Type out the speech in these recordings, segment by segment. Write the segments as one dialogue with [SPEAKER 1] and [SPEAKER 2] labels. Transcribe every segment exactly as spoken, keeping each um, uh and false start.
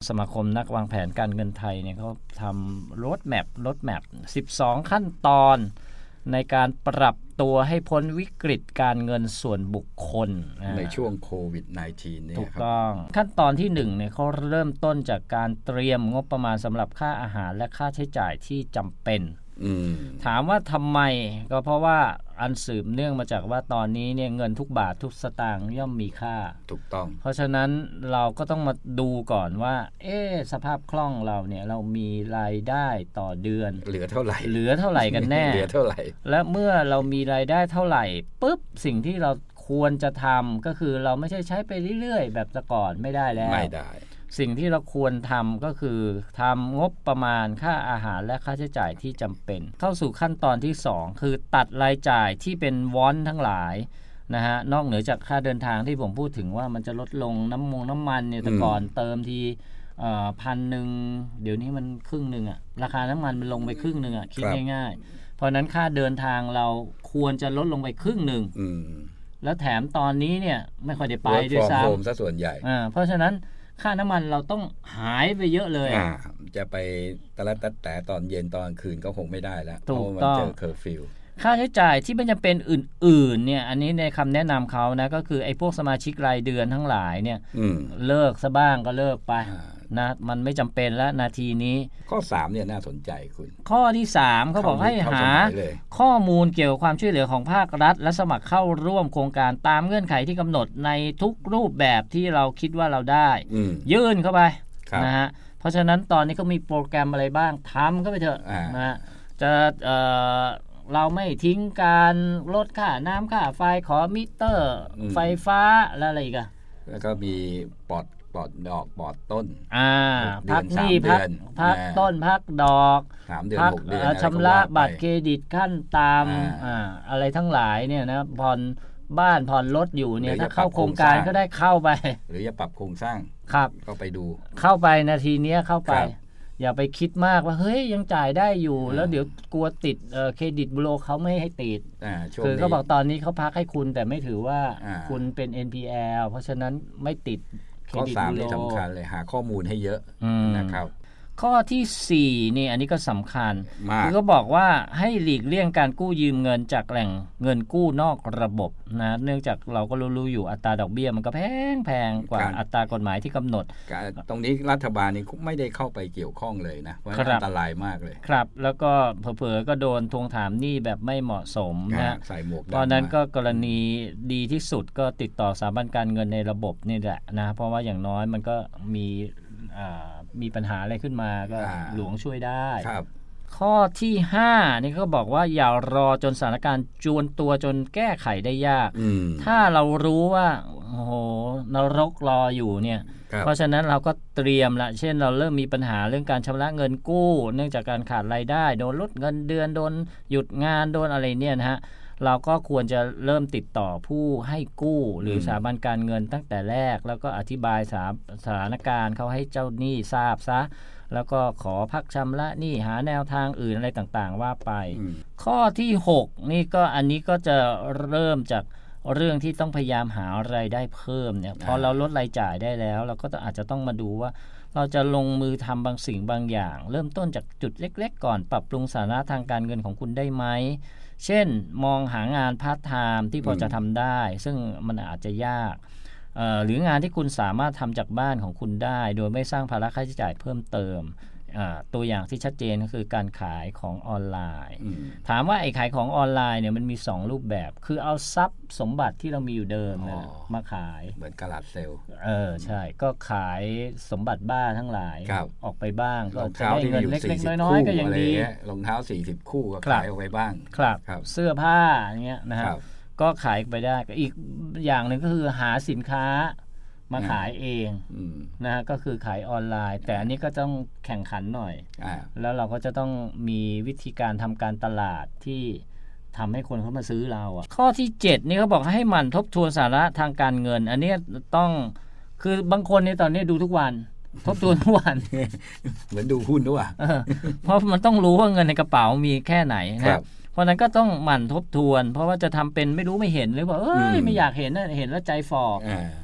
[SPEAKER 1] สมาคมนักวางแผนการเงินไทยเนี่ยเขาทำโรดแมปโรดแมปสิบสองขั้นตอนในการปรับตัวให้พ้นวิกฤตการเงินส่วนบุคคล
[SPEAKER 2] ในช่วงโควิด สิบเก้า เนี่ย
[SPEAKER 1] ถูกต้องขั้นตอนที่หนึ่งเนี่ยเขาเริ่มต้นจากการเตรียมงบประมาณสำหรับค่าอาหารและค่าใช้จ่ายที่จำเป็นถามว่าทำไมก็เพราะว่าอันสืบเนื่องมาจากว่าตอนนี้เนี่ยเงินทุกบาททุกสตางค์ย่อมมีค่า
[SPEAKER 2] ถูกต้อง
[SPEAKER 1] เพราะฉะนั้นเราก็ต้องมาดูก่อนว่าเอ๊ะสภาพคล่องเราเนี่ยเรามีรายได้ต่อเดือน
[SPEAKER 2] เหลือเท่าไหร่
[SPEAKER 1] เหลือเท่าไหร่กันแน่
[SPEAKER 2] เหลือเท่าไหร่
[SPEAKER 1] และเมื่อเรามีรายได้เท่าไหร่ปุ๊บสิ่งที่เราควรจะทำก็คือเราไม่ใช่ใช้ไปเรื่อยๆแบบแต่ก่อนไม่ได้แล้ว
[SPEAKER 2] ไม่ได้
[SPEAKER 1] สิ่งที่เราควรทำก็คือทำงบประมาณค่าอาหารและค่าใช้จ่ายที่จำเป็นเข้าสู่ขั้นตอนที่สองคือตัดรายจ่ายที่เป็นวอนทั้งหลายนะฮะนอกเหนือจากค่าเดินทางที่ผมพูดถึงว่ามันจะลดลงน้ำมงน้ำมันเนี่ยแต่ก่อนเติมทีพันหนึ่งเดี๋ยวนี้มันครึ่งหนึ่งอะราคาน้ำมันมันลงไปครึ่งหนึ่งอะคิดง่ายๆเพราะนั้นค่าเดินทางเราควรจะลดลงไปครึ่งหนึ่งแล้วแถมตอนนี้เนี่ยไม่ค่อยได้ไปด้วยซ้ำ
[SPEAKER 2] work from home ซะส่วนใหญ่
[SPEAKER 1] เพราะฉะนั้นค่าน้ำมันเราต้องหายไปเยอะเลย
[SPEAKER 2] อ่าจะไปตะละตัดแต่ตอนเย็นตอนคืนก็คงไม่ได้แล้วเพราะมันเจอเคอร์ฟิว
[SPEAKER 1] ค่าใช้จ่ายที่ไม่จำเป็นอื่นๆเนี่ยอันนี้ในคำแนะนำเขานะก็คือไอ้พวกสมาชิกรายเดือนทั้งหลายเนี่ยเลิกซะบ้างก็เลิกไปนะมันไม่จำเป็นแล้วนาทีนี้
[SPEAKER 2] ข้อสามเนี่ยน่าสนใจคุณ
[SPEAKER 1] ข้อที่สามเขาบอกให้หาข้อมูลเกี่ยวกับความช่วยเหลือของภาครัฐและสมัครเข้าร่วมโครงการตามเงื่อนไขที่กำหนดในทุกรูปแบบที่เราคิดว่าเราได้ยื่นเข้าไปนะฮะเพราะฉะนั้นตอนนี้เขามีโปรแกรมอะไรบ้างทำเข้าไปเถอะนะฮะจะเอ่อเราไม่ทิ้งการลดค่าน้ำค่าไฟขอมิเตอร์ไฟฟ้าและอะไรอีกอะ
[SPEAKER 2] แล้วก็มีปลอดปลอดดอกปลอดต้น
[SPEAKER 1] อ่าพักหนี้พักพักต้นพักดอก
[SPEAKER 2] พัก
[SPEAKER 1] ชำระบัตรเครดิตขั้นตามอ่าอะไรทั้งหลายเนี่ยนะผ่อนบ้านผ่อนรถอยู่เนี่ยถ้าเข้าโครงการก็ได้เข้าไป
[SPEAKER 2] หรือจะปรับโครงสร้าง
[SPEAKER 1] ครับ
[SPEAKER 2] ก็ไปดู
[SPEAKER 1] เข้าไปนาทีนี้เข้าไปอย่าไปคิดมากว่าเฮ้ยยังจ่ายได้อยู่แล้วเดี๋ยวกลัวติดเครดิตบูโรเขาไม่ให้ติดคือเขาบอกตอนนี้เขาพักให้คุณแต่ไม่ถือว่าคุณเป็น เอ็น พี แอล เพราะฉะนั้นไม่ติด
[SPEAKER 2] ข้อสามนี่สำคัญเลยหาข้อมูลให้เยอะนะครับ
[SPEAKER 1] ข้อที่สี่นี่อันนี้ก็สำคัญคือก็บอกว่าให้หลีกเลี่ยงการกู้ยืมเงินจากแหล่งเงินกู้นอกระบบนะเนื่องจากเราก็รู้ๆอยู่อัตราดอกเบี้ยมันก็แพงแพงกว่าอัตรากฎหมายที่กำหนด
[SPEAKER 2] ตรงนี้รัฐบาลนี่ไม่ได้เข้าไปเกี่ยวข้องเลยนะเพราะอันตรายมากเลย
[SPEAKER 1] ครับแล้วก็เผลอๆก็โดนทวงถามหนี้แบบไม่เหมาะสมนะ
[SPEAKER 2] ใส่หมวก
[SPEAKER 1] เพราะนั้นก็กรณีดีที่สุดก็ติดต่อสถาบันการเงินในระบบนี่แหละนะเพราะว่าอย่างน้อยมันก็มีมีปัญหาอะไรขึ้นมาก็หลวงช่วยได้ข้อที่ห้านี่ก็บอกว่าอย่ารอจนสถานการณ์จวนตัวจนแก้ไขได้ยากถ้าเรารู้ว่าโอ้โหนรกรออยู่เนี่ยเพราะฉะนั้นเราก็เตรียมละเช่นเราเริ่มมีปัญหาเรื่องการชำระเงินกู้เนื่องจากการขาดรายได้โดนลดเงินเดือนโดนหยุดงานโดนอะไรเนี่ยนะฮะเราก็ควรจะเริ่มติดต่อผู้ให้กู้หรือสถาบันการเงินตั้งแต่แรกแล้วก็อธิบายสถานการณ์เขาให้เจ้าหนี้ทราบซะแล้วก็ขอพักชำระหนี้หาแนวทางอื่นอะไรต่างๆว่าไปข้อที่หกนี่ก็อันนี้ก็จะเริ่มจากเรื่องที่ต้องพยายามหารายได้เพิ่มเนี่ยพอเราลดรายจ่ายได้แล้วเราก็อาจจะต้องมาดูว่าเราจะลงมือทำบางสิ่งบางอย่างเริ่มต้นจากจุดเล็กๆก่อนปรับปรุงสถานะทางการเงินของคุณได้ไหมเช่นมองหางานพาร์ทไทม์ที่พอจะทำได้ซึ่งมันอาจจะยากหรืองานที่คุณสามารถทำจากบ้านของคุณได้โดยไม่สร้างภาระค่าใช้จ่ายเพิ่มเติมตัวอย่างที่ชัดเจนก็คือการขายของออนไลน์ถามว่าไอ้ขายของออนไลน์เนี่ยมันมีสองรูปแบบคือเอาทรัพย์สมบัติที่เรามีอยู่เดิมนะมาขาย
[SPEAKER 2] เหมือนกลาดเซลล์
[SPEAKER 1] เออใช่ก็ขายสมบัติบ้าทั้งหลายออกไปบ้างก็จะได้เงินเล็กๆน้อยๆก็ยังดี
[SPEAKER 2] รองเท้าสี่สิบคู่ก็ขายออกไปบ้าง
[SPEAKER 1] ครับเสื้อผ้าอย่างเงี้ยนะฮะก็ขายไปได้อีกอย่างหนึ่งก็คือหาสินค้ามาขายเองนะฮะก็คือขายออนไลน์แต่อันนี้ก็ต้องแข่งขันหน่อยแล้วเราก็จะต้องมีวิธีการทำการตลาดที่ทำให้คนเขามาซื้อเราอ่ะข้อที่เจ็ดนี่เขาบอกให้หมั่นทบทวนสาระทางการเงินอันนี้ต้องคือบางคนในตอนนี้ดูทุกวันทบทวนทุกวัน
[SPEAKER 2] เหมือนดูหุ้นด้วย
[SPEAKER 1] เพราะมันต้องรู้ว่าเงินในกระเป๋ามีแค่ไหนนะเพราะนั้นก็ต้องหมั่นทบทวนเพราะว่าจะทำเป็นไม่รู้ไม่เห็นหรือว่าเอ้ยไม่อยากเห็นนะเห็นแล้วใจฝ่อ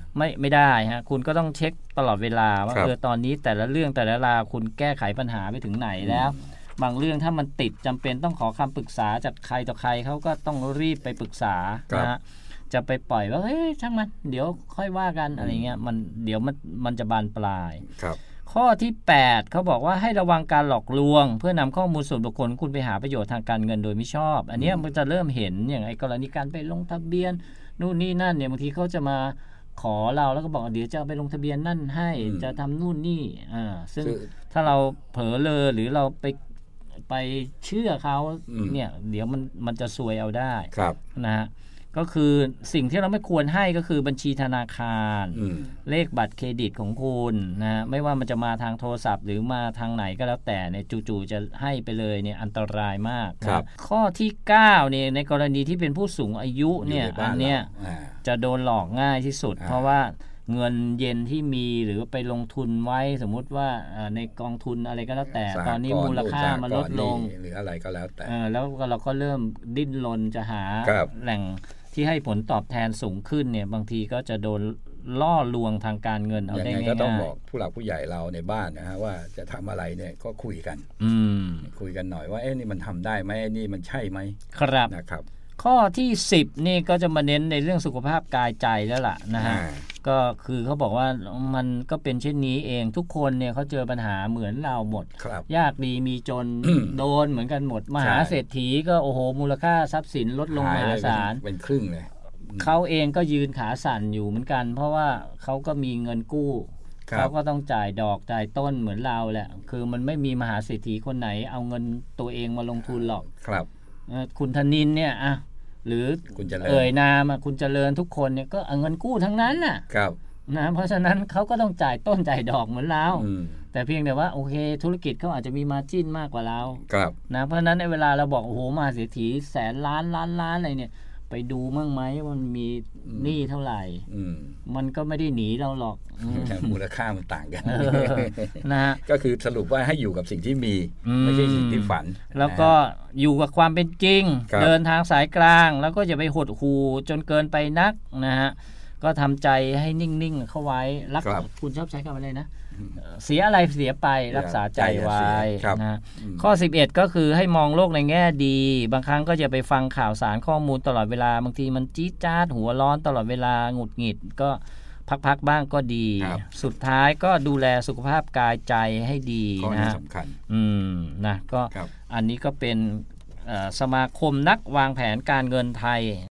[SPEAKER 1] ไม่ไม่ได้ฮะคุณก็ต้องเช็คตลอดเวลาว่าเออตอนนี้แต่ละเรื่องแต่ละราวคุณแก้ไขปัญหาไปถึงไหนแล้วบางเรื่องถ้ามันติดจำเป็นต้องขอคำปรึกษาจากใครต่อใครเขาก็ต้องรีบไปปรึกษานะฮะจะไปปล่อยว่าเฮ้ยช่างมันเดี๋ยวค่อยว่ากันอะไรเงี้ยมันเดี๋ยวมันมันจะบานปลาย
[SPEAKER 2] ครับ
[SPEAKER 1] ข้อที่แปดเขาบอกว่าให้ระวังการหลอกลวงเพื่อนำข้อมูลส่วนบุคคลคุณไปหาประโยชน์ทางการเงินโดยไม่ชอบอันนี้มันจะเริ่มเห็นอย่างไอ้กรณีการไปลงทะเบียนนู่นนี่นั่นเนี่ยบางทีเขาจะมาขอเราแล้วก็บอกเดี๋ยวจะไปลงทะเบียนนั่นให้จะทำนู่นนี่อ่าซึ่งถ้าเราเผลอเลยหรือเราไปไปเชื่อเขาเนี่ยเดี๋ยวมันมันจะซวยเอาได้นะฮะก็คือสิ่งที่เราไม่ควรให้ก็คือบัญชีธนาคารเลขบัตรเครดิตของคุณนะไม่ว่ามันจะมาทางโทรศัพท์หรือมาทางไหนก็แล้วแต่เนี่ยจู่ๆจะให้ไปเลยเนี่ยอันตรายมากนะข้อที่เก้าเนี่ยในกรณีที่เป็นผู้สูงอายุเนี่ยอันเนี้ยจะโดนหลอกง่ายที่สุดเพราะว่าเงินเย็นที่มีหรือไปลงทุนไว้สมมุติว่าในกองทุนอะไรก็แล้วแต่ตอนนี้มูลค่ามันลดลง
[SPEAKER 2] หรืออะไรก็แล้วแต่
[SPEAKER 1] แล้วเราก็เริ่มดิ้นรนจะหาแหล่งที่ให้ผลตอบแทนสูงขึ้นเนี่ยบางทีก็จะโดนล่อลวงทางการเงินเอาได้ง่ายๆก็
[SPEAKER 2] ต้องบอกผู้หลักผู้ใหญ่เราในบ้านนะฮะว่าจะทำอะไรเนี่ยก็คุยกันคุยกันหน่อยว่าเอ๊ะนี่มันทำได้ไหมนี่มันใช่ไหม
[SPEAKER 1] ครับ
[SPEAKER 2] นะครับ
[SPEAKER 1] ข้อที่สิบนี่ก็จะมาเน้นในเรื่องสุขภาพกายใจแล้วล่ะนะฮะก็คือเขาบอกว่ามันก็เป็นเช่นนี้เองทุกคนเนี่ยเขาเจอปัญหาเหมือนเราหมดยากดีมีจน โดนเหมือนกันหมดมหาเศรษฐีก็โอ้โหมูลค่าทรัพย์สินลดลงมหาศาล
[SPEAKER 2] เป็นครึ่งเลย
[SPEAKER 1] เขาเองก็ยืนขาสั่นอยู่เหมือนกันเพราะว่าเขาก็มีเงินกู้เขาก็ต้องจ่ายดอกจ่ายต้นเหมือนเราแหละคือมันไม่มีมหาเศรษฐีคนไหนเอาเงินตัวเองมาลงทุนหรอก
[SPEAKER 2] ครับ
[SPEAKER 1] คุณธนินเนี่ยอ่ะหรือเอ่ยนามคุณเจริญทุกคนเนี่ยก็เอาเงินกู้ทั้งนั้นน่ะนะเพราะฉะนั้นเขาก็ต้องจ่ายต้นจ่ายดอกเหมือนเราแต่เพียงแต่ว่าโอเคธุรกิจเขาอาจจะมีมาร์จิ้นมากกว่าเรานะเพราะฉะนั้นในเวลาเราบอกโอ้โหมหาเศรษฐีแสนล้านล้านล้านอะไรเนี่ยไปดูมั่งไหมว่ามันมีหนี้เท่าไหร่มันก็ไม่ได้หนีเราหรอก
[SPEAKER 2] มูลค่ามันต่างกันนะก็คือสรุปว่าให้อยู่กับสิ่งที่มีไม่ใช่สิ่งที่ฝัน
[SPEAKER 1] แล้วก็อยู่กับความเป็นจริงเดินทางสายกลางแล้วก็อย่าไปหดหู่จนเกินไปนักนะฮะก็ทำใจให้นิ่งๆเข้าไว้รักคุณชอบใช้คำอะไรนะเสียอะไรเสียไปรักษาใจไว้นะข้อสิบเอ็ดก็คือให้มองโลกในแง่ดีบางครั้งก็จะไปฟังข่าวสารข้อมูลตลอดเวลาบางทีมันจี๊ดจ๊าดหัวร้อนตลอดเวลาหงุดหงิดก็พักๆบ้างก็ดีสุดท้ายก็ดูแลสุขภาพกายใจให้ดีนะ
[SPEAKER 2] สำคัญ
[SPEAKER 1] อืมนะก็อันนี้ก็เป็นสมาคมนักวางแผนการเงินไทย